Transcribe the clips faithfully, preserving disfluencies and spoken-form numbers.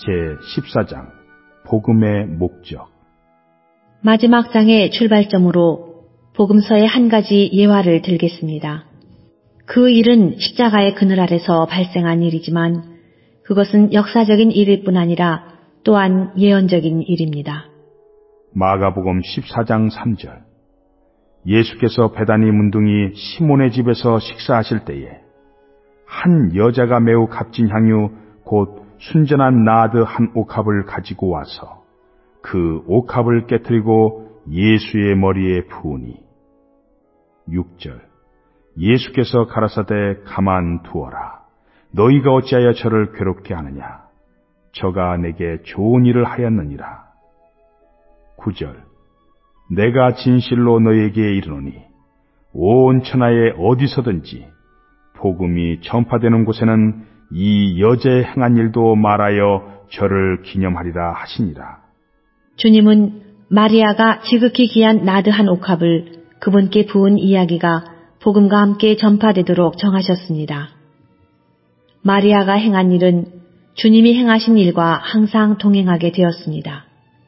제십사 장 복음의 목적. 마지막 장의 출발점으로 복음서의 한 가지 예화를 들겠습니다. 그 일은 십자가의 그늘 아래서 발생한 일이지만 그것은 역사적인 일일 뿐 아니라 또한 예언적인 일입니다. 마가복음 십사 장 삼 절. 예수께서 베다니 문둥이 시몬의 집에서 식사하실 때에 한 여자가 매우 값진 향유 곧 순전한 나드 한 옥합을 가지고 와서 그 옥합을 깨뜨리고 예수의 머리에 부으니. 육 절. 예수께서 가라사대 가만두어라. 너희가 어찌하여 저를 괴롭게 하느냐. 저가 내게 좋은 일을 하였느니라. 구 절. 내가 진실로 너희에게 이르노니 온 천하에 어디서든지 복음이 전파되는 곳에는 이 여자의 행한 일도 말하여 저를 기념하리라 하시니라. 주님은 마리아가 지극히 귀한 나드 한 옥합을 그분께 부은 이야기가 복음과 함께 전파되도록 정하셨습니다. 마리아가 행한 일은 주님이 행하신 일과 항상 동행하게 되었습니다.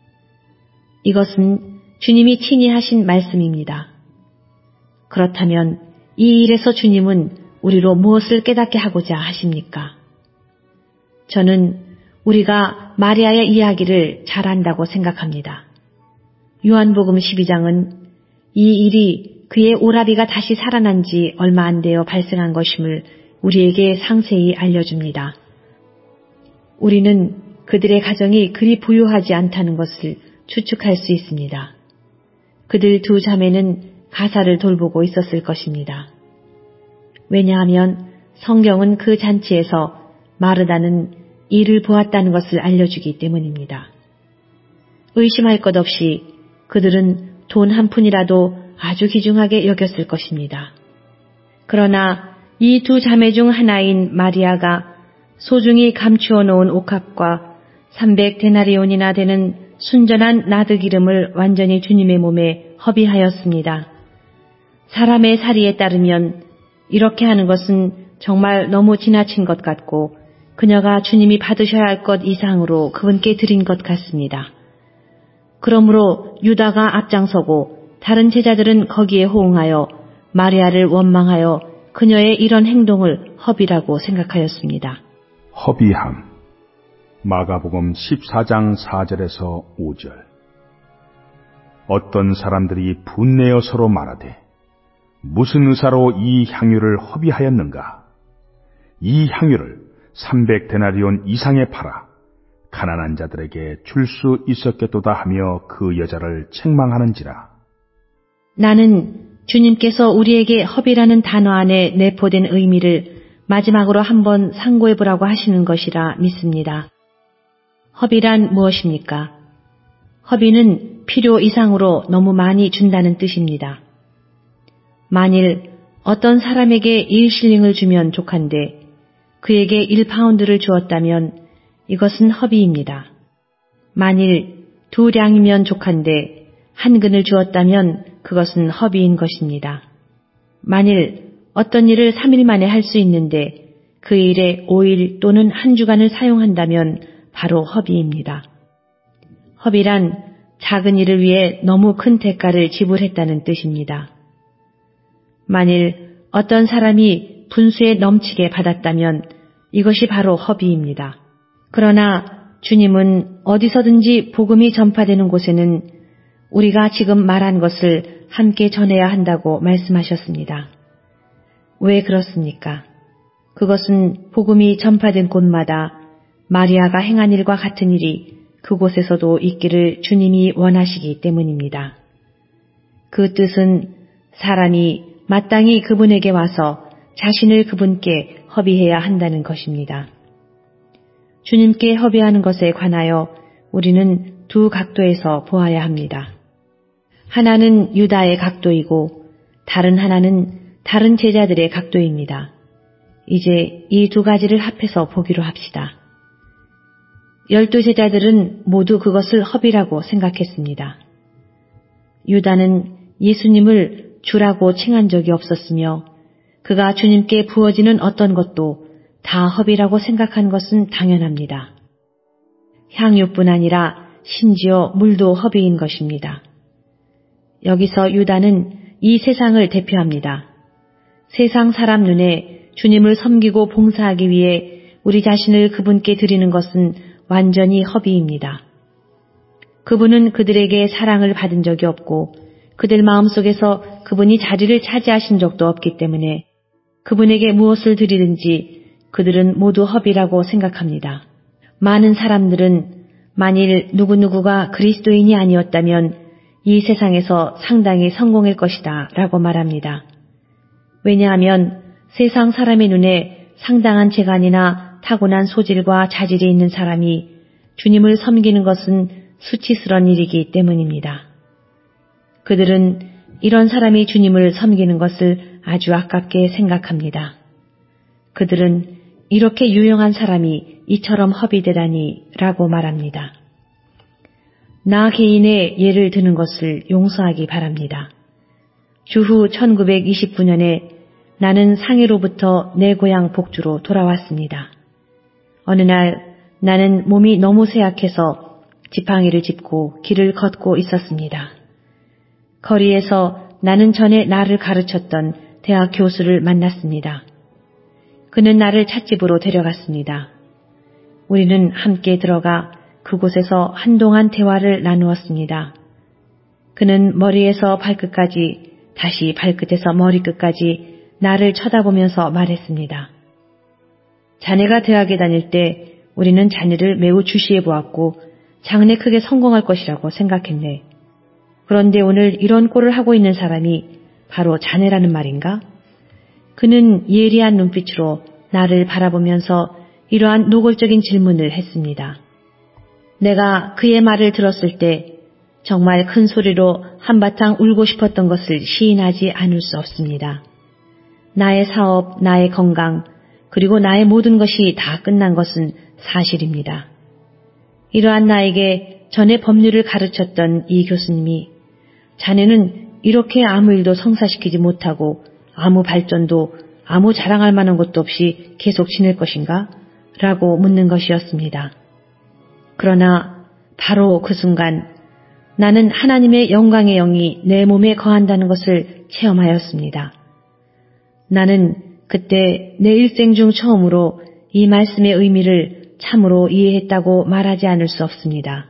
이것은 주님이 친히 하신 말씀입니다. 그렇다면 이 일에서 주님은 우리로 무엇을 깨닫게 하고자 하십니까? 저는 우리가 마리아의 이야기를 잘 안다고 생각합니다. 요한복음 십이 장은 이 일이 그의 오라비가 다시 살아난 지 얼마 안 되어 발생한 것임을 우리에게 상세히 알려줍니다. 우리는 그들의 가정이 그리 부유하지 않다는 것을 추측할 수 있습니다. 그들 두 자매는 가사를 돌보고 있었을 것입니다. 왜냐하면 성경은 그 잔치에서 마르다는 이를 보았다는 것을 알려주기 때문입니다. 의심할 것 없이 그들은 돈 한 푼이라도 아주 귀중하게 여겼을 것입니다. 그러나 이 두 자매 중 하나인 마리아가 소중히 감추어 놓은 옥합과 삼백 데나리온이나 되는 순전한 나드 기름을 완전히 주님의 몸에 허비하였습니다. 사람의 사리에 따르면 이렇게 하는 것은 정말 너무 지나친 것 같고 그녀가 주님이 받으셔야 할 것 이상으로 그분께 드린 것 같습니다. 그러므로 유다가 앞장서고 다른 제자들은 거기에 호응하여 마리아를 원망하여 그녀의 이런 행동을 허비라고 생각하였습니다. 허비함. 마가복음 십사 장 사 절에서 오 절. 어떤 사람들이 분내어 서로 말하되 무슨 의사로 이 향유를 허비하였는가? 이 향유를 삼백 데나리온 이상에 팔아 가난한 자들에게 줄 수 있었겠도다 하며 그 여자를 책망하는지라. 나는 주님께서 우리에게 허비라는 단어 안에 내포된 의미를 마지막으로 한번 상고해보라고 하시는 것이라 믿습니다. 허비란 무엇입니까? 허비는 필요 이상으로 너무 많이 준다는 뜻입니다. 만일 어떤 사람에게 일 실링을 주면 족한데 그에게 일 파운드를 주었다면 이것은 허비입니다. 만일 두 량이면 족한데 한 근을 주었다면 그것은 허비인 것입니다. 만일 어떤 일을 삼 일 만에 할 수 있는데 그 일에 오 일 또는 한 주간을 사용한다면 바로 허비입니다. 허비란 작은 일을 위해 너무 큰 대가를 지불했다는 뜻입니다. 만일 어떤 사람이 분수에 넘치게 받았다면 이것이 바로 허비입니다. 그러나 주님은 어디서든지 복음이 전파되는 곳에는 우리가 지금 말한 것을 함께 전해야 한다고 말씀하셨습니다. 왜 그렇습니까? 그것은 복음이 전파된 곳마다 마리아가 행한 일과 같은 일이 그곳에서도 있기를 주님이 원하시기 때문입니다. 그 뜻은 사람이 마땅히 그분에게 와서 자신을 그분께 허비해야 한다는 것입니다. 주님께 허비하는 것에 관하여 우리는 두 각도에서 보아야 합니다. 하나는 유다의 각도이고 다른 하나는 다른 제자들의 각도입니다. 이제 이 두 가지를 합해서 보기로 합시다. 열두 제자들은 모두 그것을 허비라고 생각했습니다. 유다는 예수님을 주라고 칭한 적이 없었으며 그가 주님께 부어지는 어떤 것도 다 허비라고 생각한 것은 당연합니다. 향유뿐 아니라 심지어 물도 허비인 것입니다. 여기서 유다는 이 세상을 대표합니다. 세상 사람 눈에 주님을 섬기고 봉사하기 위해 우리 자신을 그분께 드리는 것은 완전히 허비입니다. 그분은 그들에게 사랑을 받은 적이 없고 그들 마음속에서 그분이 자리를 차지하신 적도 없기 때문에 그분에게 무엇을 드리든지 그들은 모두 허비라고 생각합니다. 많은 사람들은 만일 누구누구가 그리스도인이 아니었다면 이 세상에서 상당히 성공할 것이다 라고 말합니다. 왜냐하면 세상 사람의 눈에 상당한 재간이나 타고난 소질과 자질이 있는 사람이 주님을 섬기는 것은 수치스러운 일이기 때문입니다. 그들은 이런 사람이 주님을 섬기는 것을 아주 아깝게 생각합니다. 그들은 이렇게 유용한 사람이 이처럼 허비되다니 라고 말합니다. 나 개인의 예를 드는 것을 용서하기 바랍니다. 주후 천구백이십구 년에 나는 상해로부터 내 고향 복주로 돌아왔습니다. 어느 날 나는 몸이 너무 쇠약해서 지팡이를 짚고 길을 걷고 있었습니다. 거리에서 나는 전에 나를 가르쳤던 대학 교수를 만났습니다. 그는 나를 찻집으로 데려갔습니다. 우리는 함께 들어가 그곳에서 한동안 대화를 나누었습니다. 그는 머리에서 발끝까지, 다시 발끝에서 머리끝까지 나를 쳐다보면서 말했습니다. 자네가 대학에 다닐 때 우리는 자네를 매우 주시해 보았고 장래 크게 성공할 것이라고 생각했네. 그런데 오늘 이런 꼴을 하고 있는 사람이 바로 자네라는 말인가? 그는 예리한 눈빛으로 나를 바라보면서 이러한 노골적인 질문을 했습니다. 내가 그의 말을 들었을 때 정말 큰 소리로 한바탕 울고 싶었던 것을 시인하지 않을 수 없습니다. 나의 사업, 나의 건강, 그리고 나의 모든 것이 다 끝난 것은 사실입니다. 이러한 나에게 전에 법률을 가르쳤던 이 교수님이 자네는 이렇게 아무 일도 성사시키지 못하고 아무 발전도 아무 자랑할 만한 것도 없이 계속 지낼 것인가? 라고 묻는 것이었습니다. 그러나 바로 그 순간 나는 하나님의 영광의 영이 내 몸에 거한다는 것을 체험하였습니다. 나는 그때 내 일생 중 처음으로 이 말씀의 의미를 참으로 이해했다고 말하지 않을 수 없습니다.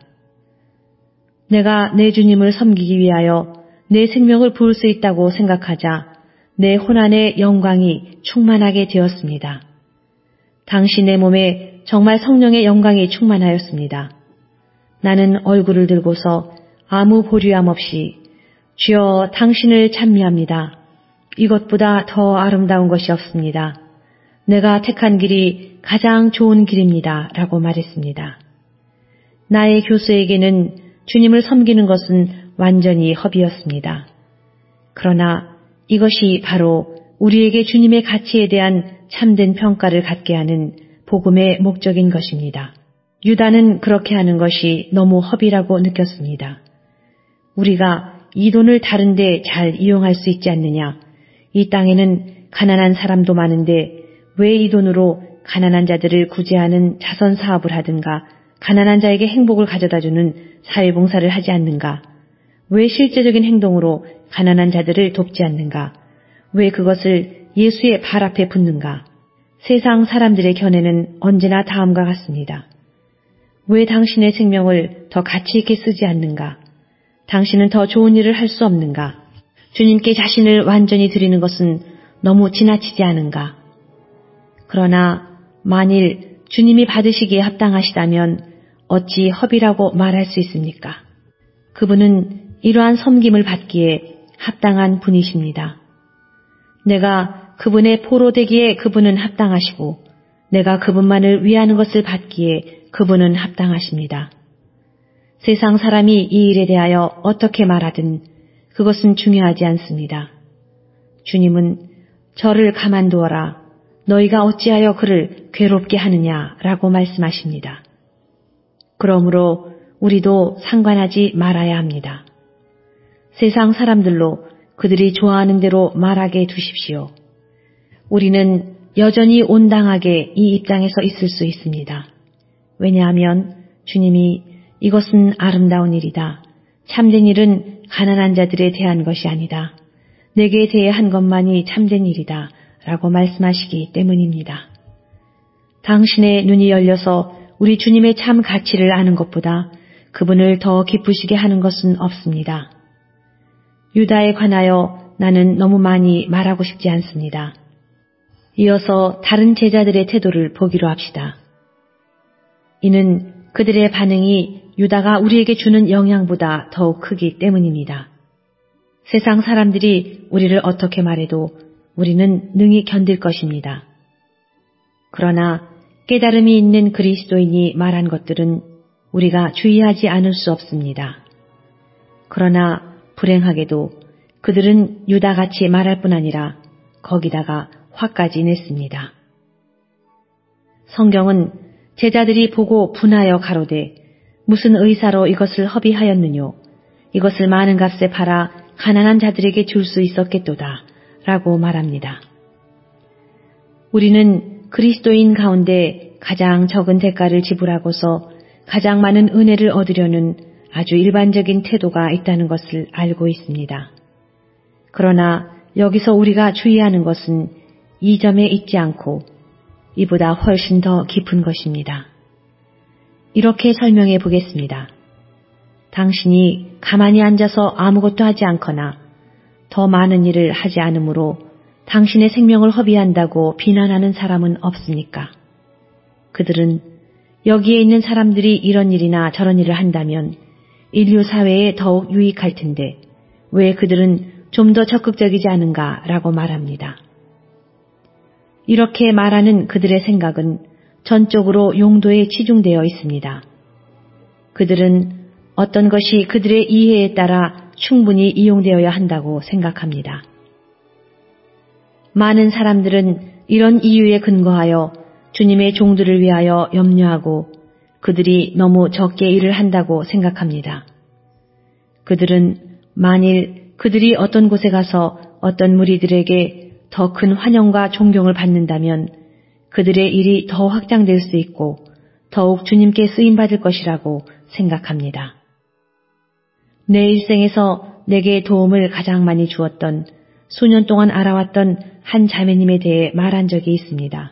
내가 내 주님을 섬기기 위하여 내 생명을 부을 수 있다고 생각하자 내 혼안의 영광이 충만하게 되었습니다. 당시 내 몸에 정말 성령의 영광이 충만하였습니다. 나는 얼굴을 들고서 아무 보류함 없이 주여 당신을 찬미합니다. 이것보다 더 아름다운 것이 없습니다. 내가 택한 길이 가장 좋은 길입니다. 라고 말했습니다. 나의 교수에게는 주님을 섬기는 것은 완전히 허비였습니다. 그러나 이것이 바로 우리에게 주님의 가치에 대한 참된 평가를 갖게 하는 복음의 목적인 것입니다. 유다는 그렇게 하는 것이 너무 허비라고 느꼈습니다. 우리가 이 돈을 다른 데 잘 이용할 수 있지 않느냐? 이 땅에는 가난한 사람도 많은데 왜 이 돈으로 가난한 자들을 구제하는 자선 사업을 하든가 가난한 자에게 행복을 가져다주는 사회봉사를 하지 않는가? 왜 실제적인 행동으로 가난한 자들을 돕지 않는가? 왜 그것을 예수의 발 앞에 붓는가? 세상 사람들의 견해는 언제나 다음과 같습니다. 왜 당신의 생명을 더 가치 있게 쓰지 않는가? 당신은 더 좋은 일을 할 수 없는가? 주님께 자신을 완전히 드리는 것은 너무 지나치지 않은가? 그러나 만일 주님이 받으시기에 합당하시다면 어찌 허비라고 말할 수 있습니까? 그분은 이러한 섬김을 받기에 합당한 분이십니다. 내가 그분의 포로 되기에 그분은 합당하시고 내가 그분만을 위하는 것을 받기에 그분은 합당하십니다. 세상 사람이 이 일에 대하여 어떻게 말하든 그것은 중요하지 않습니다. 주님은 저를 가만두어라. 너희가 어찌하여 그를 괴롭게 하느냐라고 말씀하십니다. 그러므로 우리도 상관하지 말아야 합니다. 세상 사람들로 그들이 좋아하는 대로 말하게 두십시오. 우리는 여전히 온당하게 이 입장에서 있을 수 있습니다. 왜냐하면 주님이 이것은 아름다운 일이다. 참된 일은 가난한 자들에 대한 것이 아니다. 내게 대해 한 것만이 참된 일이다. 라고 말씀하시기 때문입니다. 당신의 눈이 열려서 우리 주님의 참 가치를 아는 것보다 그분을 더 기쁘시게 하는 것은 없습니다. 유다에 관하여 나는 너무 많이 말하고 싶지 않습니다. 이어서 다른 제자들의 태도를 보기로 합시다. 이는 그들의 반응이 유다가 우리에게 주는 영향보다 더욱 크기 때문입니다. 세상 사람들이 우리를 어떻게 말해도 우리는 능히 견딜 것입니다. 그러나 깨달음이 있는 그리스도인이 말한 것들은 우리가 주의하지 않을 수 없습니다. 그러나 불행하게도 그들은 유다같이 말할 뿐 아니라 거기다가 화까지 냈습니다. 성경은 제자들이 보고 분하여 가로되 무슨 의사로 이것을 허비하였느뇨? 이것을 많은 값에 팔아 가난한 자들에게 줄 수 있었겠도다 라고 말합니다. 우리는 그리스도인 가운데 가장 적은 대가를 지불하고서 가장 많은 은혜를 얻으려는 아주 일반적인 태도가 있다는 것을 알고 있습니다. 그러나 여기서 우리가 주의하는 것은 이 점에 있지 않고 이보다 훨씬 더 깊은 것입니다. 이렇게 설명해 보겠습니다. 당신이 가만히 앉아서 아무것도 하지 않거나 더 많은 일을 하지 않으므로 당신의 생명을 허비한다고 비난하는 사람은 없습니까? 그들은 여기에 있는 사람들이 이런 일이나 저런 일을 한다면 인류 사회에 더욱 유익할 텐데 왜 그들은 좀 더 적극적이지 않은가 라고 말합니다. 이렇게 말하는 그들의 생각은 전적으로 용도에 치중되어 있습니다. 그들은 어떤 것이 그들의 이해에 따라 충분히 이용되어야 한다고 생각합니다. 많은 사람들은 이런 이유에 근거하여 주님의 종들을 위하여 염려하고 그들이 너무 적게 일을 한다고 생각합니다. 그들은 만일 그들이 어떤 곳에 가서 어떤 무리들에게 더 큰 환영과 존경을 받는다면 그들의 일이 더 확장될 수 있고 더욱 주님께 쓰임받을 것이라고 생각합니다. 내 일생에서 내게 도움을 가장 많이 주었던 수년 동안 알아왔던 한 자매님에 대해 말한 적이 있습니다.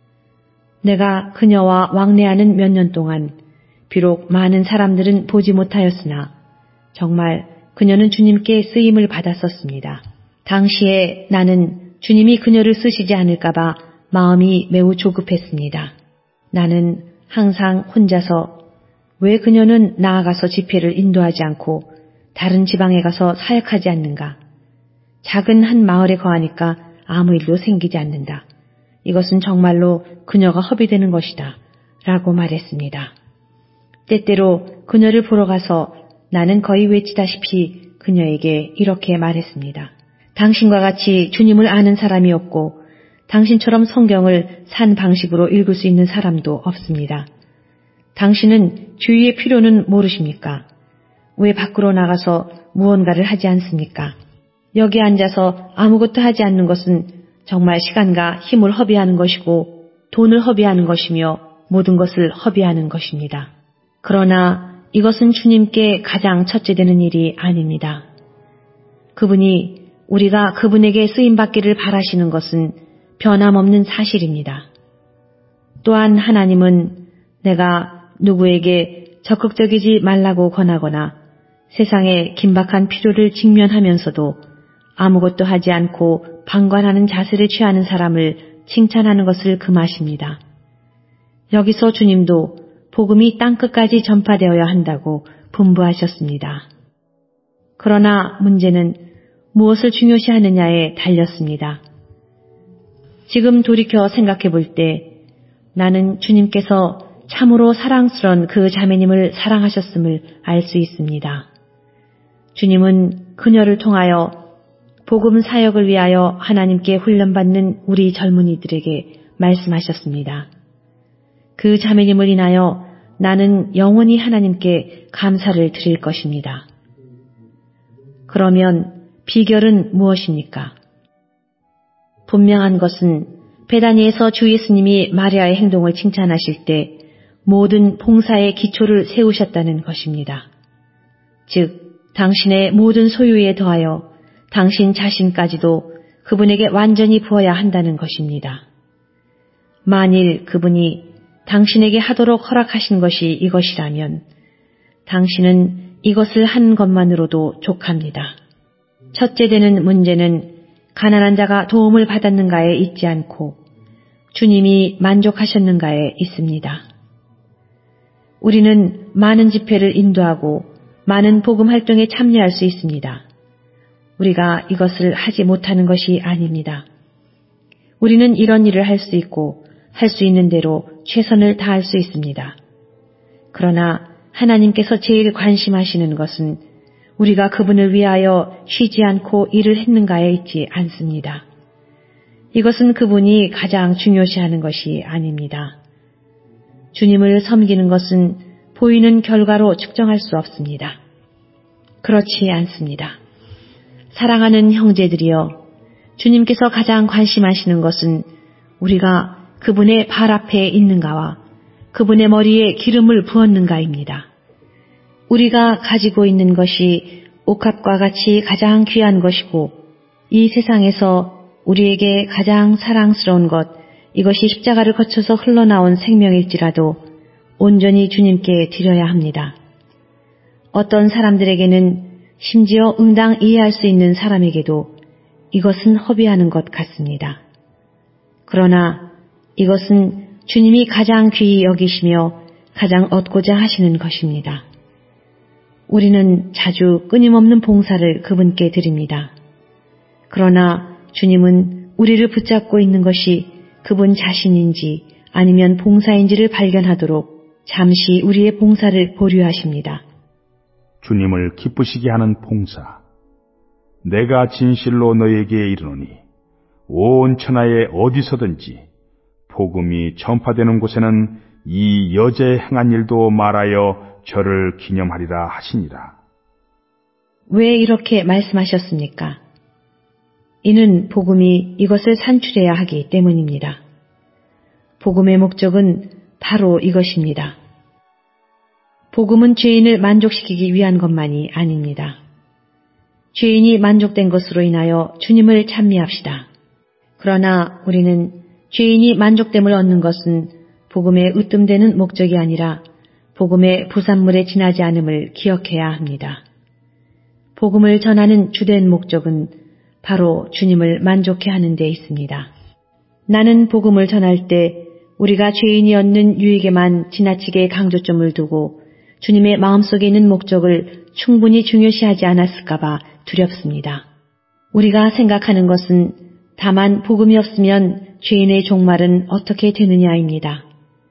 내가 그녀와 왕래하는 몇 년 동안 비록 많은 사람들은 보지 못하였으나 정말 그녀는 주님께 쓰임을 받았었습니다. 당시에 나는 주님이 그녀를 쓰시지 않을까봐 마음이 매우 조급했습니다. 나는 항상 혼자서 왜 그녀는 나아가서 집회를 인도하지 않고 다른 지방에 가서 사역하지 않는가? 작은 한 마을에 거하니까 아무 일도 생기지 않는다. 이것은 정말로 그녀가 허비되는 것이다. 라고 말했습니다. 때때로 그녀를 보러 가서 나는 거의 외치다시피 그녀에게 이렇게 말했습니다. 당신과 같이 주님을 아는 사람이 없고 당신처럼 성경을 산 방식으로 읽을 수 있는 사람도 없습니다. 당신은 주위의 필요는 모르십니까? 왜 밖으로 나가서 무언가를 하지 않습니까? 여기 앉아서 아무것도 하지 않는 것은 정말 시간과 힘을 허비하는 것이고 돈을 허비하는 것이며 모든 것을 허비하는 것입니다. 그러나 이것은 주님께 가장 첫째 되는 일이 아닙니다. 그분이 우리가 그분에게 쓰임받기를 바라시는 것은 변함없는 사실입니다. 또한 하나님은 내가 누구에게 적극적이지 말라고 권하거나 세상의 긴박한 필요를 직면하면서도 아무것도 하지 않고 방관하는 자세를 취하는 사람을 칭찬하는 것을 금하십니다. 여기서 주님도 복음이 땅끝까지 전파되어야 한다고 분부하셨습니다. 그러나 문제는 무엇을 중요시하느냐에 달렸습니다. 지금 돌이켜 생각해 볼 때 나는 주님께서 참으로 사랑스런 그 자매님을 사랑하셨음을 알 수 있습니다. 주님은 그녀를 통하여 복음 사역을 위하여 하나님께 훈련받는 우리 젊은이들에게 말씀하셨습니다. 그 자매님을 인하여 나는 영원히 하나님께 감사를 드릴 것입니다. 그러면 비결은 무엇입니까? 분명한 것은 베다니에서 주 예수님이 마리아의 행동을 칭찬하실 때 모든 봉사의 기초를 세우셨다는 것입니다. 즉, 당신의 모든 소유에 더하여 당신 자신까지도 그분에게 완전히 부어야 한다는 것입니다. 만일 그분이 당신에게 하도록 허락하신 것이 이것이라면 당신은 이것을 한 것만으로도 족합니다. 첫째 되는 문제는 가난한 자가 도움을 받았는가에 있지 않고 주님이 만족하셨는가에 있습니다. 우리는 많은 집회를 인도하고 많은 복음 활동에 참여할 수 있습니다. 우리가 이것을 하지 못하는 것이 아닙니다. 우리는 이런 일을 할 수 있고 할 수 있는 대로 최선을 다할 수 있습니다. 그러나 하나님께서 제일 관심하시는 것은 우리가 그분을 위하여 쉬지 않고 일을 했는가에 있지 않습니다. 이것은 그분이 가장 중요시하는 것이 아닙니다. 주님을 섬기는 것은 보이는 결과로 측정할 수 없습니다. 그렇지 않습니다. 사랑하는 형제들이여, 주님께서 가장 관심하시는 것은 우리가 그분의 발 앞에 있는가와 그분의 머리에 기름을 부었는가입니다. 우리가 가지고 있는 것이 옥합과 같이 가장 귀한 것이고 이 세상에서 우리에게 가장 사랑스러운 것, 이것이 십자가를 거쳐서 흘러나온 생명일지라도 온전히 주님께 드려야 합니다. 어떤 사람들에게는 심지어 응당 이해할 수 있는 사람에게도 이것은 허비하는 것 같습니다. 그러나 이것은 주님이 가장 귀히 여기시며 가장 얻고자 하시는 것입니다. 우리는 자주 끊임없는 봉사를 그분께 드립니다. 그러나 주님은 우리를 붙잡고 있는 것이 그분 자신인지 아니면 봉사인지를 발견하도록 잠시 우리의 봉사를 보류하십니다. 주님을 기쁘시게 하는 봉사. 내가 진실로 너에게 이르노니 온 천하에 어디서든지 복음이 전파되는 곳에는 이 여자의 행한 일도 말하여 저를 기념하리라 하시니라. 왜 이렇게 말씀하셨습니까? 이는 복음이 이것을 산출해야 하기 때문입니다. 복음의 목적은 바로 이것입니다. 복음은 죄인을 만족시키기 위한 것만이 아닙니다. 죄인이 만족된 것으로 인하여 주님을 찬미합시다. 그러나 우리는 죄인이 만족됨을 얻는 것은 복음에 으뜸되는 목적이 아니라 복음의 부산물에 지나지 않음을 기억해야 합니다. 복음을 전하는 주된 목적은 바로 주님을 만족해 하는 데 있습니다. 나는 복음을 전할 때 우리가 죄인이 얻는 유익에만 지나치게 강조점을 두고 주님의 마음속에 있는 목적을 충분히 중요시하지 않았을까봐 두렵습니다. 우리가 생각하는 것은 다만 복음이 없으면 죄인의 종말은 어떻게 되느냐입니다.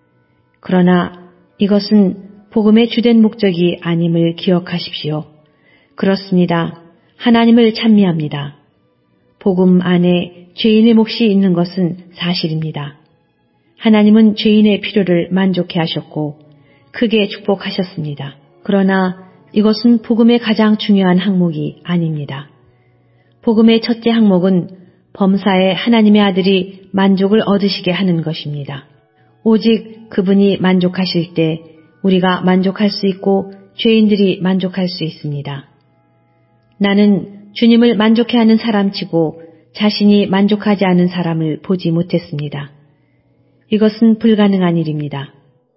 그러나 이것은 복음의 주된 목적이 아님을 기억하십시오. 그렇습니다. 하나님을 찬미합니다. 복음 안에 죄인의 몫이 있는 것은 사실입니다. 하나님은 죄인의 필요를 만족해 하셨고 크게 축복하셨습니다. 그러나 이것은 복음의 가장 중요한 항목이 아닙니다. 복음의 첫째 항목은 범사에 하나님의 아들이 만족을 얻으시게 하는 것입니다. 오직 그분이 만족하실 때 우리가 만족할 수 있고 죄인들이 만족할 수 있습니다. 나는 주님을 만족해 하는 사람치고 자신이 만족하지 않은 사람을 보지 못했습니다. 이것은 불가능한 일입니다.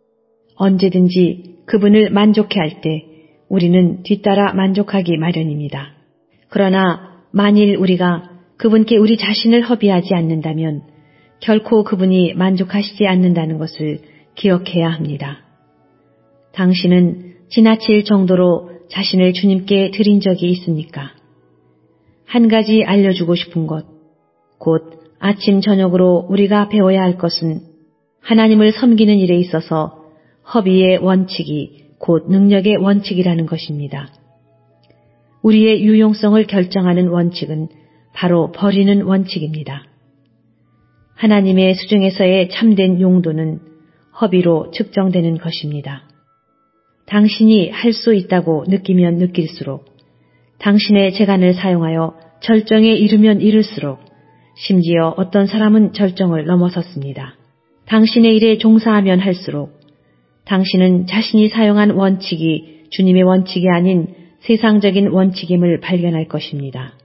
언제든지 그분을 만족해 할 때 우리는 뒤따라 만족하기 마련입니다. 그러나 만일 우리가 그분께 우리 자신을 허비하지 않는다면 결코 그분이 만족하시지 않는다는 것을 기억해야 합니다. 당신은 지나칠 정도로 자신을 주님께 드린 적이 있습니까? 한 가지 알려주고 싶은 것, 곧 아침 저녁으로 우리가 배워야 할 것은 하나님을 섬기는 일에 있어서 허비의 원칙이 곧 능력의 원칙이라는 것입니다. 우리의 유용성을 결정하는 원칙은 바로 버리는 원칙입니다. 하나님의 수중에서의 참된 용도는 허비로 측정되는 것입니다. 당신이 할 수 있다고 느끼면 느낄수록, 당신의 재간을 사용하여 절정에 이르면 이를수록, 심지어 어떤 사람은 절정을 넘어섰습니다. 당신의 일에 종사하면 할수록 당신은 자신이 사용한 원칙이 주님의 원칙이 아닌 세상적인 원칙임을 발견할 것입니다.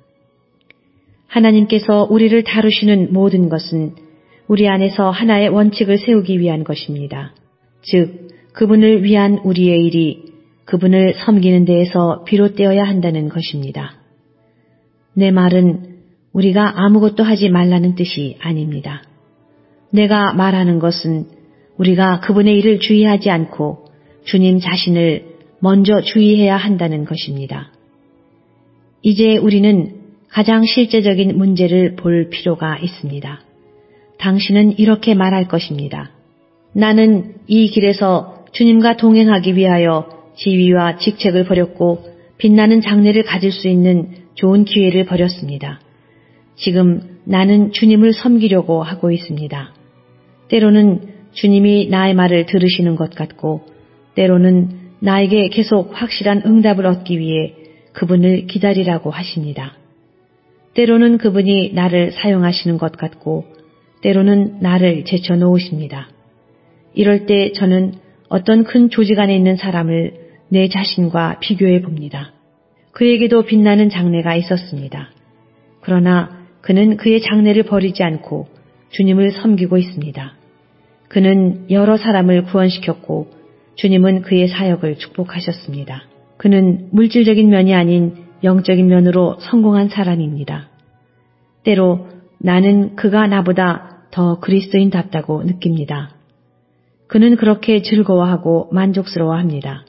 하나님께서 우리를 다루시는 모든 것은 우리 안에서 하나의 원칙을 세우기 위한 것입니다. 즉, 그분을 위한 우리의 일이 그분을 섬기는 데에서 비롯되어야 한다는 것입니다. 내 말은 우리가 아무것도 하지 말라는 뜻이 아닙니다. 내가 말하는 것은 우리가 그분의 일을 주의하지 않고 주님 자신을 먼저 주의해야 한다는 것입니다. 이제 우리는 가장 실제적인 문제를 볼 필요가 있습니다. 당신은 이렇게 말할 것입니다. 나는 이 길에서 주님과 동행하기 위하여 지위와 직책을 버렸고 빛나는 장래를 가질 수 있는 좋은 기회를 버렸습니다. 지금 나는 주님을 섬기려고 하고 있습니다. 때로는 주님이 나의 말을 들으시는 것 같고 때로는 나에게 계속 확실한 응답을 얻기 위해 그분을 기다리라고 하십니다. 때로는 그분이 나를 사용하시는 것 같고 때로는 나를 제쳐놓으십니다. 이럴 때 저는 어떤 큰 조직 안에 있는 사람을 내 자신과 비교해 봅니다. 그에게도 빛나는 장래가 있었습니다. 그러나 그는 그의 장래를 버리지 않고 주님을 섬기고 있습니다. 그는 여러 사람을 구원시켰고 주님은 그의 사역을 축복하셨습니다. 그는 물질적인 면이 아닌 영적인 면으로 성공한 사람입니다. 때로 나는 그가 나보다 더 그리스도인답다고 느낍니다. 그는 그렇게 즐거워하고 만족스러워합니다.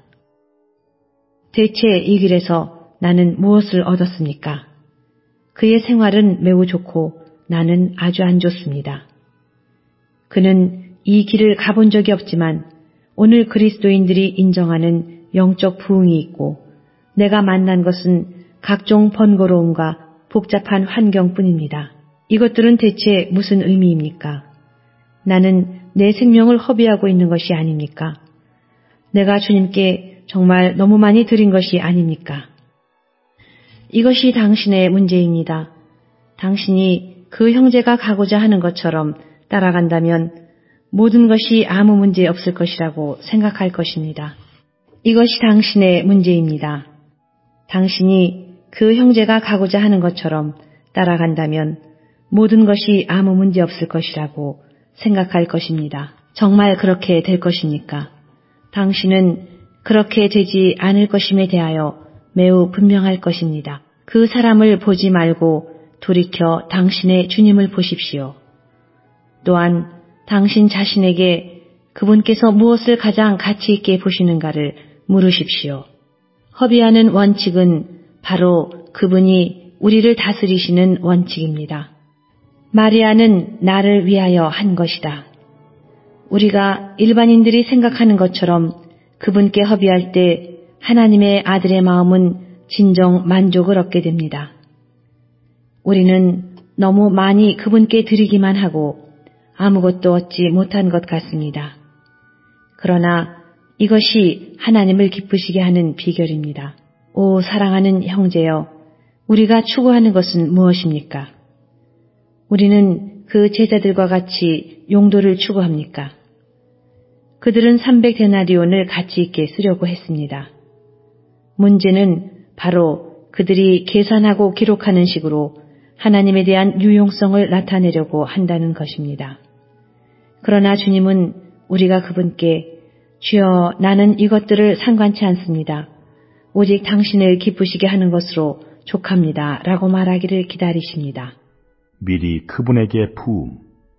대체 이 길에서 나는 무엇을 얻었습니까? 그의 생활은 매우 좋고 나는 아주 안 좋습니다. 그는 이 길을 가본 적이 없지만 오늘 그리스도인들이 인정하는 영적 부흥이 있고 내가 만난 것은 각종 번거로움과 복잡한 환경뿐입니다. 이것들은 대체 무슨 의미입니까? 나는 내 생명을 허비하고 있는 것이 아닙니까? 내가 주님께 정말 너무 많이 드린 것이 아닙니까? 이것이 당신의 문제입니다. 당신이 그 형제가 가고자 하는 것처럼 따라간다면 모든 것이 아무 문제 없을 것이라고 생각할 것입니다. 이것이 당신의 문제입니다. 당신이 그 형제가 가고자 하는 것처럼 따라간다면 모든 것이 아무 문제 없을 것이라고 생각할 것입니다. 정말 그렇게 될 것입니까? 당신은 그렇게 되지 않을 것임에 대하여 매우 분명할 것입니다. 그 사람을 보지 말고 돌이켜 당신의 주님을 보십시오. 또한 당신 자신에게 그분께서 무엇을 가장 가치 있게 보시는가를 물으십시오. 허비하는 원칙은 바로 그분이 우리를 다스리시는 원칙입니다. 마리아는 나를 위하여 한 것이다. 우리가 일반인들이 생각하는 것처럼 그분께 허비할 때 하나님의 아들의 마음은 진정 만족을 얻게 됩니다. 우리는 너무 많이 그분께 드리기만 하고 아무것도 얻지 못한 것 같습니다. 그러나 이것이 하나님을 기쁘시게 하는 비결입니다. 오 사랑하는 형제여, 우리가 추구하는 것은 무엇입니까? 우리는 그 제자들과 같이 용도를 추구합니까? 그들은 삼백 데나리온을 가치 있게 쓰려고 했습니다. 문제는 바로 그들이 계산하고 기록하는 식으로 하나님에 대한 유용성을 나타내려고 한다는 것입니다. 그러나 주님은 우리가 그분께 주여 나는 이것들을 상관치 않습니다. 오직 당신을 기쁘시게 하는 것으로 족합니다. 라고 말하기를 기다리십니다. 미리 그분에게 부음.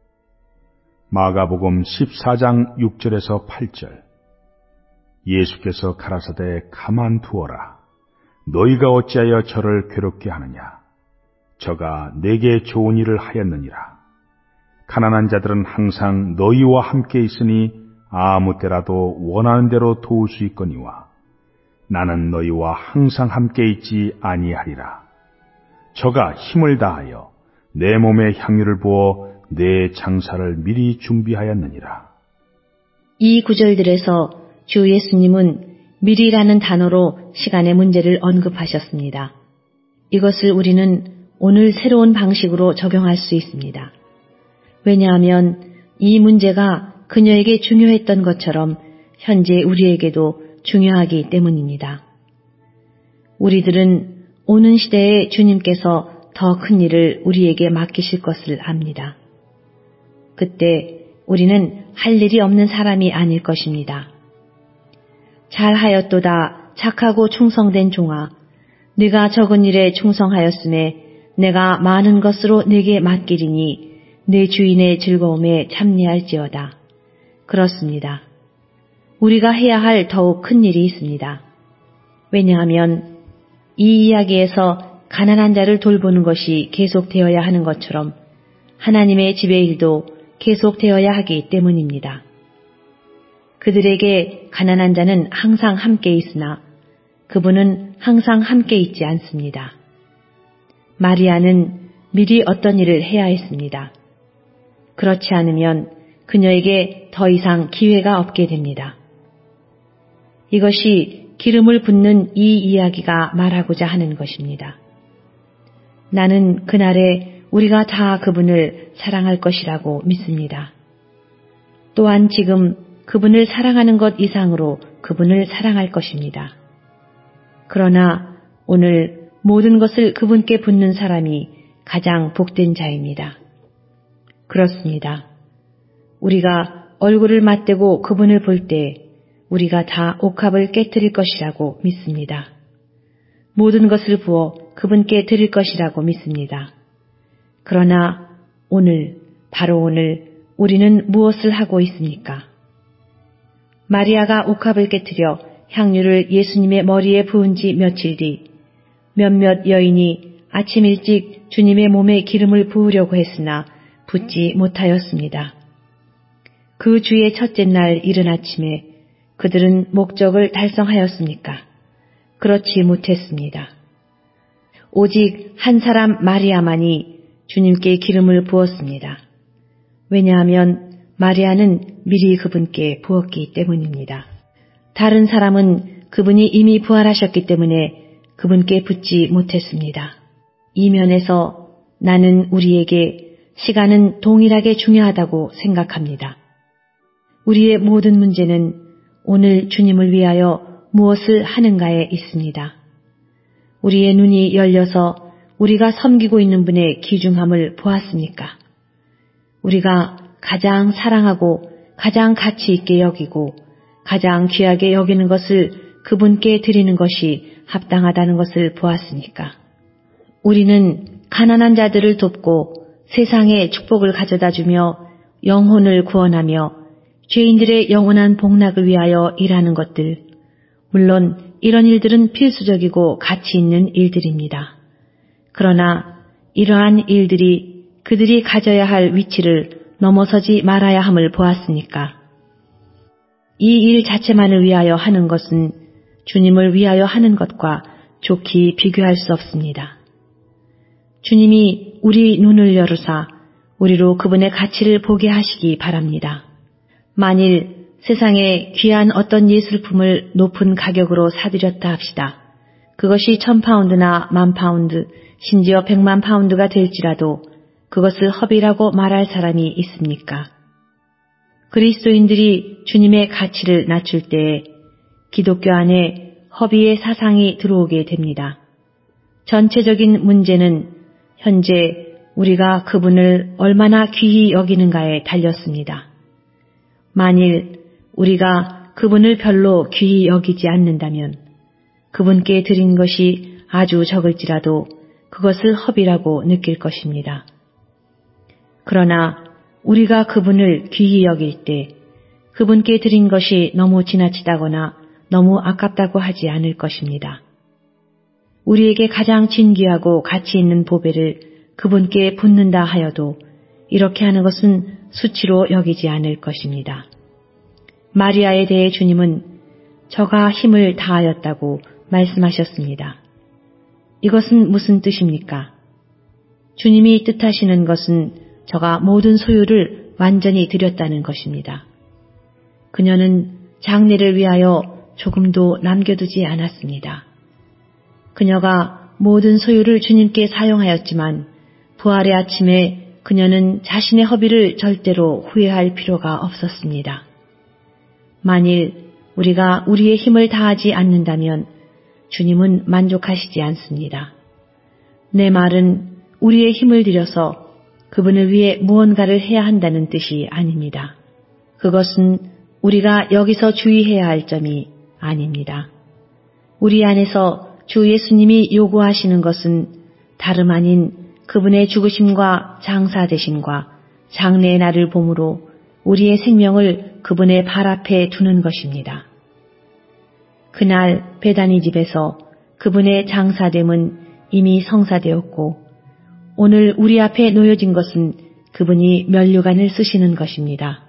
마가복음 십사 장 육 절에서 팔 절. 예수께서 가라사대 가만두어라. 너희가 어찌하여 저를 괴롭게 하느냐. 저가 내게 좋은 일을 하였느니라. 가난한 자들은 항상 너희와 함께 있으니 아무 때라도 원하는 대로 도울 수 있거니와 나는 너희와 항상 함께 있지 아니하리라. 저가 힘을 다하여 내 몸에 향유를 부어 내 장사를 미리 준비하였느니라. 이 구절들에서 주 예수님은 미리라는 단어로 시간의 문제를 언급하셨습니다. 이것을 우리는 오늘 새로운 방식으로 적용할 수 있습니다. 왜냐하면 이 문제가 그녀에게 중요했던 것처럼 현재 우리에게도 중요하기 때문입니다. 우리들은 오는 시대에 주님께서 더 큰 일을 우리에게 맡기실 것을 압니다. 그때 우리는 할 일이 없는 사람이 아닐 것입니다. 잘하였도다 착하고 충성된 종아, 네가 적은 일에 충성하였음에 내가 많은 것으로 네게 맡기리니 내 주인의 즐거움에 참여할지어다. 그렇습니다. 우리가 해야 할 더욱 큰 일이 있습니다. 왜냐하면 이 이야기에서 가난한 자를 돌보는 것이 계속되어야 하는 것처럼 하나님의 지배 일도 계속되어야 하기 때문입니다. 그들에게 가난한 자는 항상 함께 있으나 그분은 항상 함께 있지 않습니다. 마리아는 미리 어떤 일을 해야 했습니다. 그렇지 않으면 그녀에게 더 이상 기회가 없게 됩니다. 이것이 기름을 붓는 이 이야기가 말하고자 하는 것입니다. 나는 그날에 우리가 다 그분을 사랑할 것이라고 믿습니다. 또한 지금 그분을 사랑하는 것 이상으로 그분을 사랑할 것입니다. 그러나 오늘 모든 것을 그분께 붓는 사람이 가장 복된 자입니다. 그렇습니다. 우리가 얼굴을 맞대고 그분을 볼 때 우리가 다 옥합을 깨뜨릴 것이라고 믿습니다. 모든 것을 부어 그분께 드릴 것이라고 믿습니다. 그러나 오늘, 바로 오늘 우리는 무엇을 하고 있습니까? 마리아가 옥합을 깨뜨려 향유를 예수님의 머리에 부은 지 며칠 뒤 몇몇 여인이 아침 일찍 주님의 몸에 기름을 부으려고 했으나 붓지 못하였습니다. 그 주의 첫째 날 이른 아침에 그들은 목적을 달성하였습니까? 그렇지 못했습니다. 오직 한 사람 마리아만이 주님께 기름을 부었습니다. 왜냐하면 마리아는 미리 그분께 부었기 때문입니다. 다른 사람은 그분이 이미 부활하셨기 때문에 그분께 붓지 못했습니다. 이 면에서 나는 우리에게 시간은 동일하게 중요하다고 생각합니다. 우리의 모든 문제는 오늘 주님을 위하여 무엇을 하는가에 있습니다. 우리의 눈이 열려서 우리가 섬기고 있는 분의 귀중함을 보았습니까? 우리가 가장 사랑하고 가장 가치 있게 여기고 가장 귀하게 여기는 것을 그분께 드리는 것이 합당하다는 것을 보았습니까? 우리는 가난한 자들을 돕고 세상에 축복을 가져다 주며 영혼을 구원하며 죄인들의 영원한 복락을 위하여 일하는 것들, 물론 이런 일들은 필수적이고 가치 있는 일들입니다. 그러나 이러한 일들이 그들이 가져야 할 위치를 넘어서지 말아야 함을 보았으니까. 이 일 자체만을 위하여 하는 것은 주님을 위하여 하는 것과 좋게 비교할 수 없습니다. 주님이 우리 눈을 열으사 우리로 그분의 가치를 보게 하시기 바랍니다. 만일 세상에 귀한 어떤 예술품을 높은 가격으로 사들였다 합시다. 그것이 천 파운드나 만 파운드, 심지어 백만 파운드가 될지라도 그것을 허비라고 말할 사람이 있습니까? 그리스도인들이 주님의 가치를 낮출 때에 기독교 안에 허비의 사상이 들어오게 됩니다. 전체적인 문제는 현재 우리가 그분을 얼마나 귀히 여기는가에 달렸습니다. 만일 우리가 그분을 별로 귀히 여기지 않는다면 그분께 드린 것이 아주 적을지라도 그것을 허비라고 느낄 것입니다. 그러나 우리가 그분을 귀히 여길 때 그분께 드린 것이 너무 지나치다거나 너무 아깝다고 하지 않을 것입니다. 우리에게 가장 진귀하고 가치 있는 보배를 그분께 붓는다 하여도 이렇게 하는 것은 수치로 여기지 않을 것입니다. 마리아에 대해 주님은 저가 힘을 다하였다고 말씀하셨습니다. 이것은 무슨 뜻입니까? 주님이 뜻하시는 것은 저가 모든 소유를 완전히 드렸다는 것입니다. 그녀는 장례를 위하여 조금도 남겨두지 않았습니다. 그녀가 모든 소유를 주님께 사용하였지만 부활의 아침에 그녀는 자신의 허비를 절대로 후회할 필요가 없었습니다. 만일 우리가 우리의 힘을 다하지 않는다면 주님은 만족하시지 않습니다. 내 말은 우리의 힘을 들여서 그분을 위해 무언가를 해야 한다는 뜻이 아닙니다. 그것은 우리가 여기서 주의해야 할 점이 아닙니다. 우리 안에서 주 예수님이 요구하시는 것은 다름 아닌 그분의 죽으심과 장사되심과 장래의 날을 봄으로 우리의 생명을 그분의 발 앞에 두는 것입니다. 그날 베다니 집에서 그분의 장사됨은 이미 성사되었고 오늘 우리 앞에 놓여진 것은 그분이 면류관을 쓰시는 것입니다.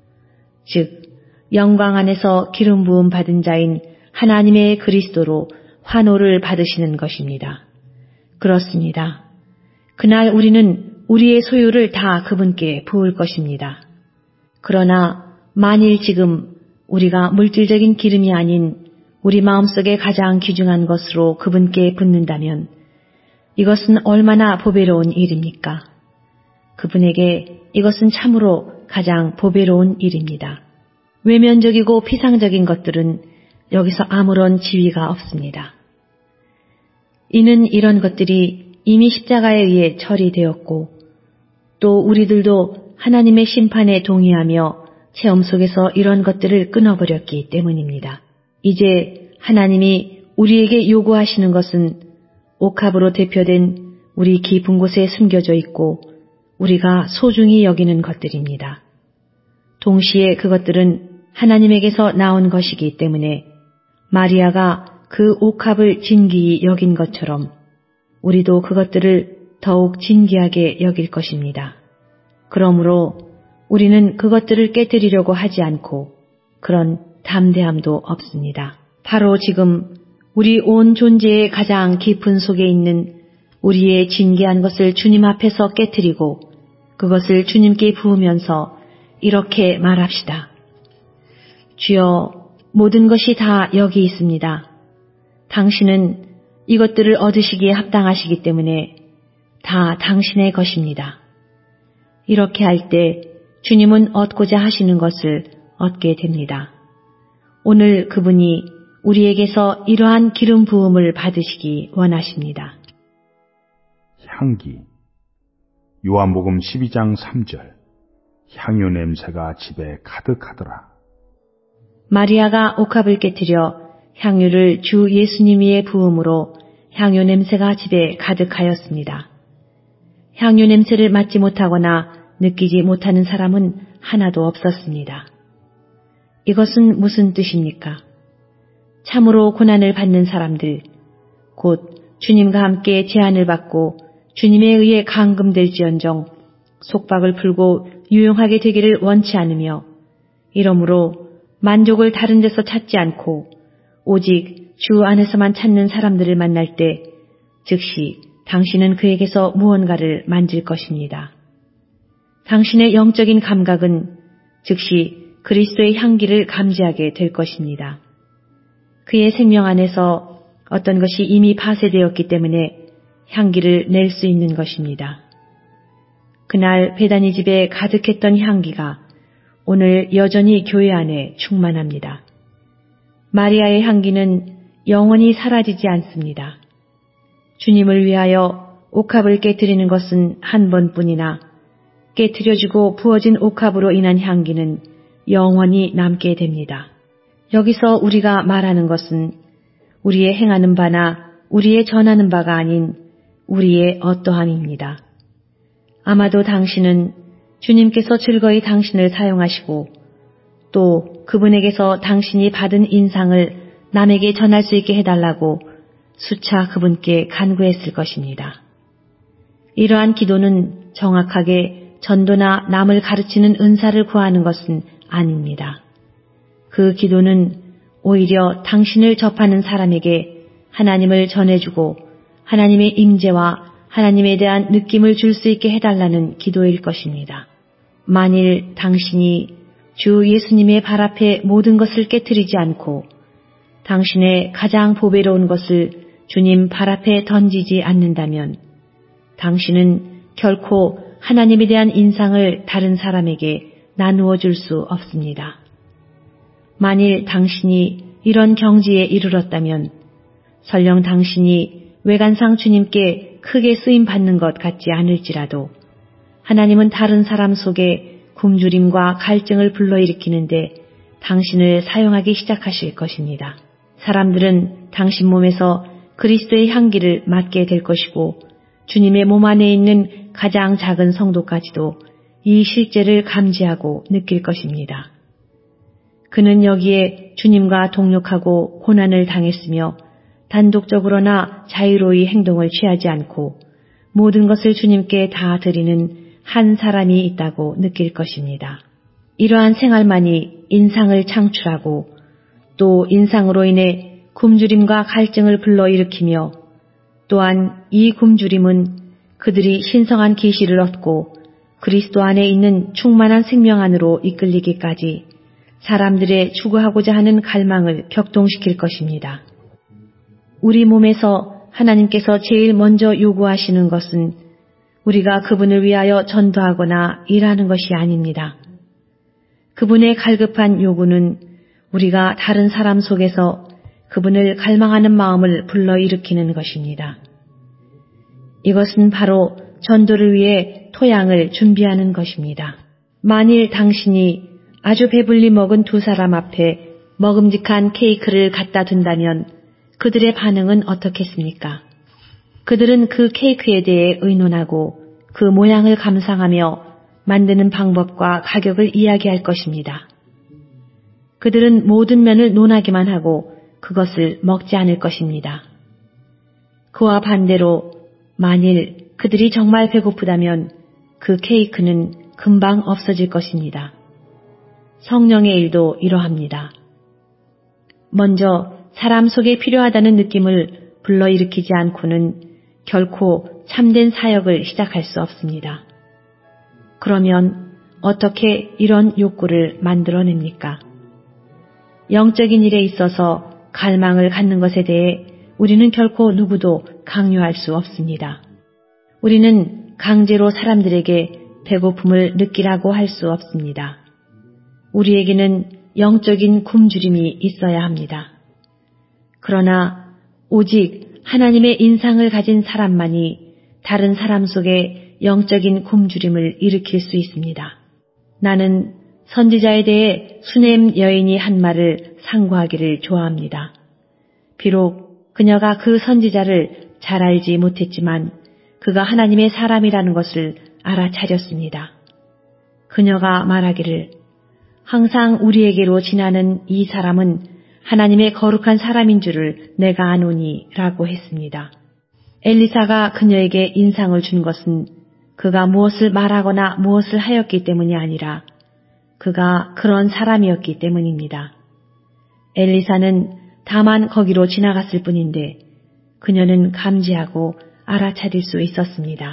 즉 영광 안에서 기름 부음 받은 자인 하나님의 그리스도로 환호를 받으시는 것입니다. 그렇습니다. 그날 우리는 우리의 소유를 다 그분께 부을 것입니다. 그러나 만일 지금 우리가 물질적인 기름이 아닌 우리 마음속에 가장 귀중한 것으로 그분께 붓는다면 이것은 얼마나 보배로운 일입니까? 그분에게 이것은 참으로 가장 보배로운 일입니다. 외면적이고 피상적인 것들은 여기서 아무런 지위가 없습니다. 이는 이런 것들이 이미 십자가에 의해 처리되었고 또 우리들도 하나님의 심판에 동의하며 체험 속에서 이런 것들을 끊어버렸기 때문입니다. 이제 하나님이 우리에게 요구하시는 것은 옥합으로 대표된 우리 깊은 곳에 숨겨져 있고 우리가 소중히 여기는 것들입니다. 동시에 그것들은 하나님에게서 나온 것이기 때문에 마리아가 그 옥합을 진귀히 여긴 것처럼 우리도 그것들을 더욱 진귀하게 여길 것입니다. 그러므로 우리는 그것들을 깨뜨리려고 하지 않고 그런 담대함도 없습니다. 바로 지금 우리 온 존재의 가장 깊은 속에 있는 우리의 진귀한 것을 주님 앞에서 깨뜨리고 그것을 주님께 부으면서 이렇게 말합시다. 주여, 모든 것이 다 여기 있습니다. 당신은 이것들을 얻으시기에 합당하시기 때문에 다 당신의 것입니다. 이렇게 할 때 주님은 얻고자 하시는 것을 얻게 됩니다. 오늘 그분이 우리에게서 이러한 기름 부음을 받으시기 원하십니다. 향기. 요한복음 십이 장 삼 절. 향유 냄새가 집에 가득하더라. 마리아가 옥합을 깨뜨려 향유를 주 예수님 위에 부음으로 향유 냄새가 집에 가득하였습니다. 향유 냄새를 맡지 못하거나 느끼지 못하는 사람은 하나도 없었습니다. 이것은 무슨 뜻입니까? 참으로 고난을 받는 사람들, 곧 주님과 함께 제한을 받고 주님에 의해 감금될지언정 속박을 풀고 유용하게 되기를 원치 않으며 이러므로 만족을 다른 데서 찾지 않고 오직 주 안에서만 찾는 사람들을 만날 때 즉시 당신은 그에게서 무언가를 만질 것입니다. 당신의 영적인 감각은 즉시 그리스도의 향기를 감지하게 될 것입니다. 그의 생명 안에서 어떤 것이 이미 파쇄되었기 때문에 향기를 낼 수 있는 것입니다. 그날 베다니 집에 가득했던 향기가 오늘 여전히 교회 안에 충만합니다. 마리아의 향기는 영원히 사라지지 않습니다. 주님을 위하여 옥합을 깨뜨리는 것은 한 번뿐이나 깨뜨려지고 부어진 옥합으로 인한 향기는 영원히 남게 됩니다. 여기서 우리가 말하는 것은 우리의 행하는 바나 우리의 전하는 바가 아닌 우리의 어떠함입니다. 아마도 당신은 주님께서 즐거이 당신을 사용하시고 또 그분에게서 당신이 받은 인상을 남에게 전할 수 있게 해달라고 수차 그분께 간구했을 것입니다. 이러한 기도는 정확하게 전도나 남을 가르치는 은사를 구하는 것은 아닙니다. 그 기도는 오히려 당신을 접하는 사람에게 하나님을 전해주고 하나님의 임재와 하나님에 대한 느낌을 줄 수 있게 해달라는 기도일 것입니다. 만일 당신이 주 예수님의 발 앞에 모든 것을 깨뜨리지 않고 당신의 가장 보배로운 것을 주님 발 앞에 던지지 않는다면 당신은 결코 하나님에 대한 인상을 다른 사람에게 나누어 줄 수 없습니다. 만일 당신이 이런 경지에 이르렀다면 설령 당신이 외관상 주님께 크게 쓰임받는 것 같지 않을지라도 하나님은 다른 사람 속에 굶주림과 갈증을 불러일으키는데 당신을 사용하기 시작하실 것입니다. 사람들은 당신 몸에서 그리스도의 향기를 맡게 될 것이고 주님의 몸 안에 있는 가장 작은 성도까지도 이 실제를 감지하고 느낄 것입니다. 그는 여기에 주님과 동력하고 고난을 당했으며 단독적으로나 자유로이 행동을 취하지 않고 모든 것을 주님께 다 드리는 한 사람이 있다고 느낄 것입니다. 이러한 생활만이 인상을 창출하고 또 인상으로 인해 굶주림과 갈증을 불러일으키며 또한 이 굶주림은 그들이 신성한 계시를 얻고 그리스도 안에 있는 충만한 생명 안으로 이끌리기까지 사람들의 추구하고자 하는 갈망을 격동시킬 것입니다. 우리 몸에서 하나님께서 제일 먼저 요구하시는 것은 우리가 그분을 위하여 전도하거나 일하는 것이 아닙니다. 그분의 갈급한 요구는 우리가 다른 사람 속에서 그분을 갈망하는 마음을 불러일으키는 것입니다. 이것은 바로 전도를 위해 토양을 준비하는 것입니다. 만일 당신이 아주 배불리 먹은 두 사람 앞에 먹음직한 케이크를 갖다 둔다면 그들의 반응은 어떻겠습니까? 그들은 그 케이크에 대해 의논하고 그 모양을 감상하며 만드는 방법과 가격을 이야기할 것입니다. 그들은 모든 면을 논하기만 하고 그것을 먹지 않을 것입니다. 그와 반대로 만일 그들이 정말 배고프다면 그 케이크는 금방 없어질 것입니다. 성령의 일도 이러합니다. 먼저 사람 속에 필요하다는 느낌을 불러일으키지 않고는 결코 참된 사역을 시작할 수 없습니다. 그러면 어떻게 이런 욕구를 만들어냅니까? 영적인 일에 있어서 갈망을 갖는 것에 대해 우리는 결코 누구도 강요할 수 없습니다. 우리는 강제로 사람들에게 배고픔을 느끼라고 할 수 없습니다. 우리에게는 영적인 굶주림이 있어야 합니다. 그러나 오직 하나님의 인상을 가진 사람만이 다른 사람 속에 영적인 굶주림을 일으킬 수 있습니다. 나는 선지자에 대해 수넴 여인이 한 말을 상고하기를 좋아합니다. 비록 그녀가 그 선지자를 잘 알지 못했지만 그가 하나님의 사람이라는 것을 알아차렸습니다. 그녀가 말하기를 항상 우리에게로 지나는 이 사람은 하나님의 거룩한 사람인 줄을 내가 아노니 라고 했습니다. 엘리사가 그녀에게 인상을 준 것은 그가 무엇을 말하거나 무엇을 하였기 때문이 아니라 그가 그런 사람이었기 때문입니다. 엘리사는 다만 거기로 지나갔을 뿐인데 그녀는 감지하고 알아차릴 수 있었습니다.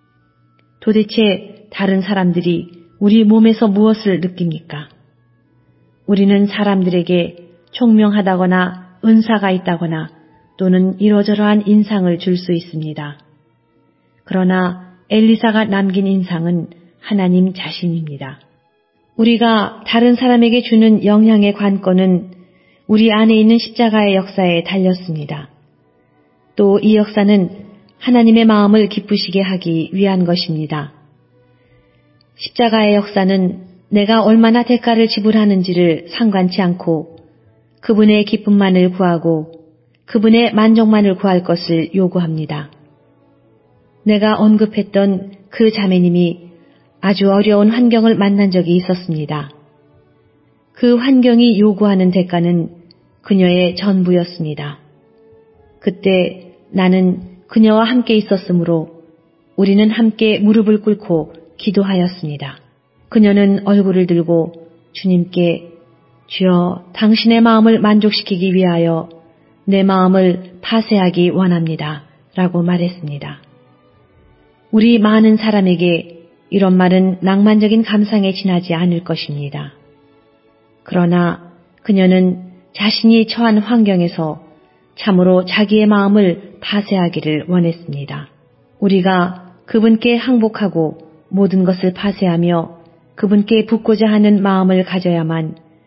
도대체 다른 사람들이 우리 몸에서 무엇을 느낍니까? 우리는 사람들에게 총명하다거나 은사가 있다거나 또는 이러저러한 인상을 줄 수 있습니다. 그러나 엘리사가 남긴 인상은 하나님 자신입니다. 우리가 다른 사람에게 주는 영향의 관건은 우리 안에 있는 십자가의 역사에 달렸습니다. 또 이 역사는 하나님의 마음을 기쁘시게 하기 위한 것입니다. 십자가의 역사는 내가 얼마나 대가를 지불하는지를 상관치 않고 그분의 기쁨만을 구하고 그분의 만족만을 구할 것을 요구합니다. 내가 언급했던 그 자매님이 아주 어려운 환경을 만난 적이 있었습니다. 그 환경이 요구하는 대가는 그녀의 전부였습니다. 그때 나는 그녀와 함께 있었으므로 우리는 함께 무릎을 꿇고 기도하였습니다. 그녀는 얼굴을 들고 주님께 주여 당신의 마음을 만족시키기 위하여 내 마음을 파쇄하기 원합니다. 라고 말했습니다. 우리 많은 사람에게 이런 말은 낭만적인 감상에 지나지 않을 것입니다. 그러나 그녀는 자신이 처한 환경에서 참으로 자기의 마음을 파쇄하기를 원했습니다. 우리가 그분께 항복하고 모든 것을 파쇄하며 그분께 붙고자 하는 마음을 가져야만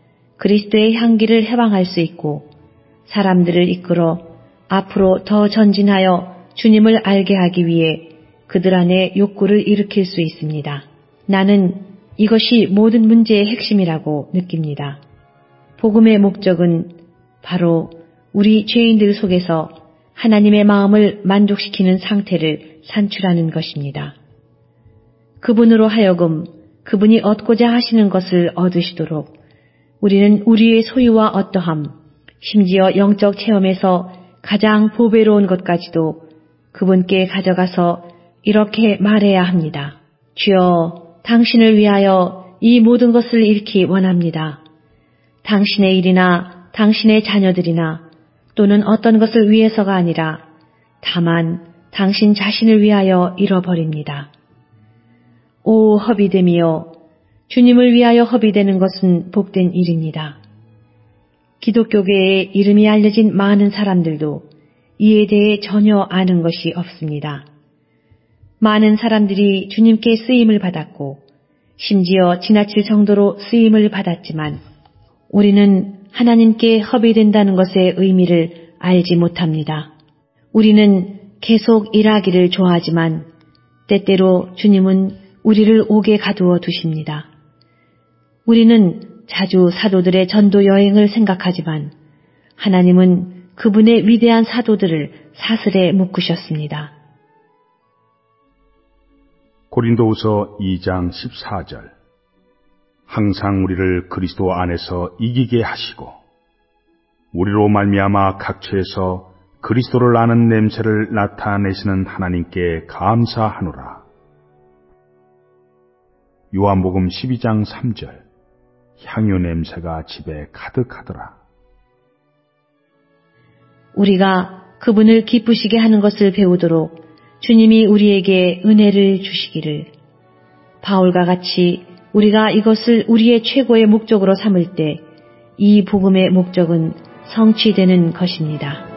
그리스도의 향기를 해방할 수 있고 사람들을 이끌어 앞으로 더 전진하여 주님을 알게 하기 위해 그들 안에 욕구를 일으킬 수 있습니다. 나는 이것이 모든 문제의 핵심이라고 느낍니다. 복음의 목적은 바로 우리 죄인들 속에서 하나님의 마음을 만족시키는 상태를 산출하는 것입니다. 그분으로 하여금 그분이 얻고자 하시는 것을 얻으시도록 우리는 우리의 소유와 어떠함, 심지어 영적 체험에서 가장 보배로운 것까지도 그분께 가져가서 이렇게 말해야 합니다. 주여, 당신을 위하여 이 모든 것을 잃기 원합니다. 당신의 일이나 당신의 자녀들이나 또는 어떤 것을 위해서가 아니라 다만 당신 자신을 위하여 잃어버립니다. 오 허비됨이여, 주님을 위하여 허비되는 것은 복된 일입니다. 기독교계에 이름이 알려진 많은 사람들도 이에 대해 전혀 아는 것이 없습니다. 많은 사람들이 주님께 쓰임을 받았고 심지어 지나칠 정도로 쓰임을 받았지만 우리는 하나님께 허비된다는 것의 의미를 알지 못합니다. 우리는 계속 일하기를 좋아하지만 때때로 주님은 우리를 옥에 가두어 두십니다. 우리는 자주 사도들의 전도 여행을 생각하지만 하나님은 그분의 위대한 사도들을 사슬에 묶으셨습니다. 고린도후서 이 장 십사 절. 항상 우리를 그리스도 안에서 이기게 하시고 우리로 말미암아 각처에서 그리스도를 아는 냄새를 나타내시는 하나님께 감사하노라. 요한복음 십이 장 삼 절. 향유 냄새가 집에 가득하더라. 우리가 그분을 기쁘시게 하는 것을 배우도록 주님이 우리에게 은혜를 주시기를, 바울과 같이 우리가 이것을 우리의 최고의 목적으로 삼을 때 이 복음의 목적은 성취되는 것입니다.